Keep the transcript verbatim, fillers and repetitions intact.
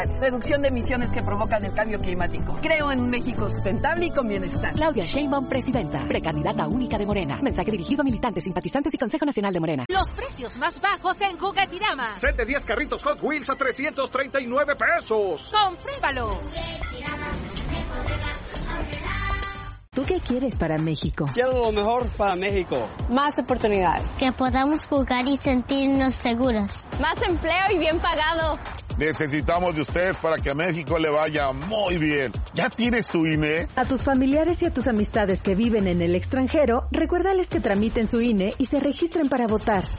Reducción de emisiones que provocan el cambio climático. Creo en un México sustentable y con bienestar. Claudia Sheinbaum, presidenta. Precandidata única de Morena. Mensaje dirigido a militantes, simpatizantes y Consejo Nacional de Morena. Los precios más bajos en Juguetirama. Set de diez carritos Hot Wheels a trescientos treinta y nueve pesos. ¡Compruébalo! ¿Tú qué quieres para México? Quiero lo mejor para México. Más oportunidades. Que podamos jugar y sentirnos seguros. Más empleo y bien pagado. Necesitamos de usted para que a México le vaya muy bien. ¿Ya tienes tu I N E? A tus familiares y a tus amistades que viven en el extranjero, recuérdales que tramiten su I N E y se registren para votar.